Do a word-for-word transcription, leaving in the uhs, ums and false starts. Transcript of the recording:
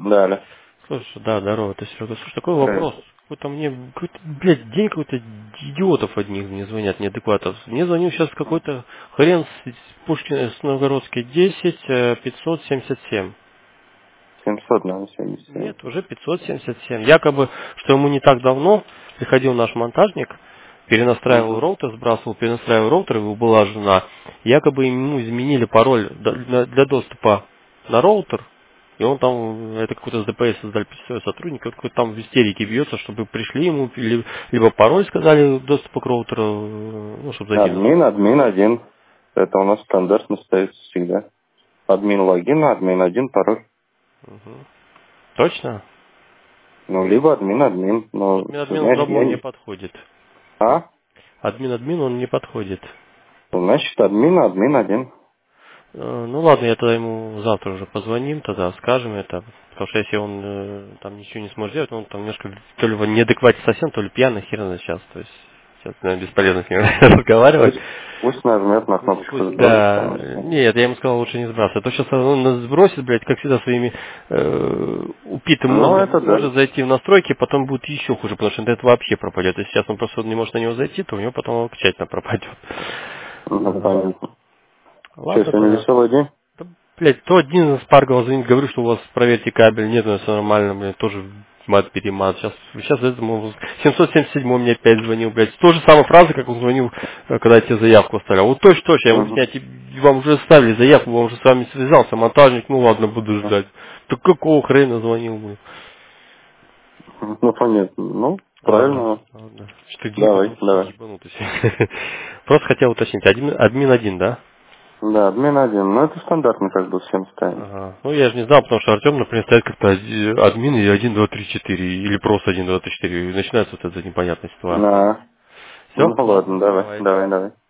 Да, да. Слушай, да, здорово, ты Серега. Слушай, такой вопрос. Здравствуйте. Какой-то мне, какой-то, блядь, день какой-то идиотов одних мне звонят, неадекватов. Мне звонил сейчас какой-то хрен с Пушкин, с Новгородской десять, э, пятьсот семьдесят семь. семьсот, наверное, семьдесят семь. Нет, уже пятьсот семьдесят семь. Якобы, что ему не так давно приходил наш монтажник, перенастраивал Угу. роутер, сбрасывал, перенастраивал роутер, его была жена. Якобы ему изменили пароль д- для для доступа на роутер, и он там, это какой-то с ДПС создали сотрудник, он какой-то там в истерике бьется, чтобы пришли ему, ли- либо пароль сказали доступа к роутеру, э, ну, чтобы зайти в Админ, настройки. админ один. Это у нас стандартно стоит всегда. Админ логин, админ один, пароль. Мгм. Точно? Ну, либо админ, админ. Ну, Ну, админ админ я, слабо я он не не... подходит. А? Админ админ он не подходит. Значит, админ, админ один. Э, Ну ладно, я тогда ему завтра уже позвоним, тогда скажем это. Потому что если он э, там ничего не сможет сделать, он там немножко то ли в неадеквате совсем, то ли пьяный, хер знает сейчас. То есть сейчас, наверное, бесполезно с ним разговаривать. Пусть, пусть нажмет на Пусть, кнопочку пусть, сбросить да. там. и всё. Нет, я ему сказал, лучше не сбрасывать. А то сейчас он нас сбросит, блядь, как всегда, своими э, упитым Ну, мозгом это да. может зайти в настройки, потом будет еще хуже, потому что интернет вообще пропадет. Если сейчас он просто не может на него зайти, то у него потом окончательно пропадет. Ну, Ага. понятно. Что, Ладно сегодня тогда. веселый день? Да, блядь, то один из Паргова звонит, говорю, что у вас проверьте кабель, нет, ну все нормально, блядь, тоже мат-перемат. Сейчас, сейчас этому семьсот семьдесят семь мне опять звонил, блядь. То же самая фраза, как он звонил, э, когда я тебе заявку оставлял. Вот точно, точно, я ему Угу. снять, вам уже оставили заявку, вам уже с вами связался, монтажник, ну ладно, буду ждать. Так какого хрена звонил мы? Ну, понятно. Ну, Ладно, правильно. ладно. Что день Давай, какой-то очень давай. ебанутый. Просто хотел уточнить, админ, админ один, да? Да, админ один. Ну, это стандартно как бы всем ставим. Ага. Ну, я же не знал, потому что Артем, например, стоит как-то оди- админ и один, два, три, четыре, или просто один, два, три, четыре, и начинается вот эта непонятная ситуация. На. Все? Ну, ладно, Ладно, давай, давай. давай, давай.